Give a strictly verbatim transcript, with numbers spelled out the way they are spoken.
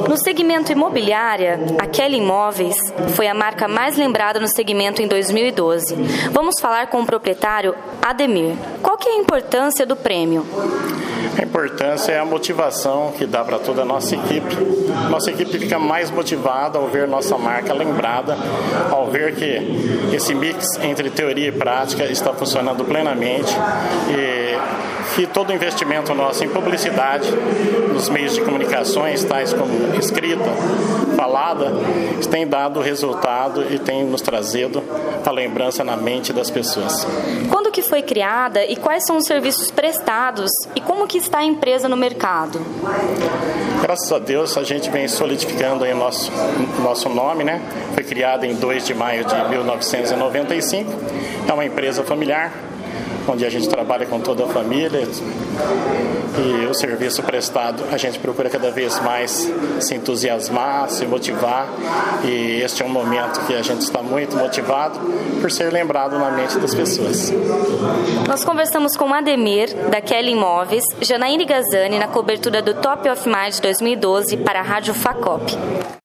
No segmento imobiliária, a Kelly Imóveis foi a marca mais lembrada no segmento em dois mil e doze. Vamos falar com o proprietário Ademir. Qual que é a importância do prêmio? A importância é a motivação que dá para toda a nossa equipe. Nossa equipe fica mais motivada ao ver nossa marca lembrada, ao ver que esse mix entre teoria e prática está funcionando plenamente e que todo o investimento nosso em publicidade, nos meios de comunicações, tais como escrita, falada, tem dado resultado e tem nos trazido a lembrança na mente das pessoas. Quando que foi criada e quais são os serviços prestados e como que está a empresa no mercado? Graças a Deus, a gente vem solidificando aí o nosso, nosso nome, né? Foi criada em dois de maio de mil novecentos e noventa e cinco. É uma empresa familiar, onde a gente trabalha com toda a família e o serviço prestado a gente procura cada vez mais se entusiasmar, se motivar, e este é um momento que a gente está muito motivado por ser lembrado na mente das pessoas. Nós conversamos com Ademir, da Kelly Imóveis, Janaíne Gazani, na cobertura do Top of Mind dois mil e doze para a Rádio Facop.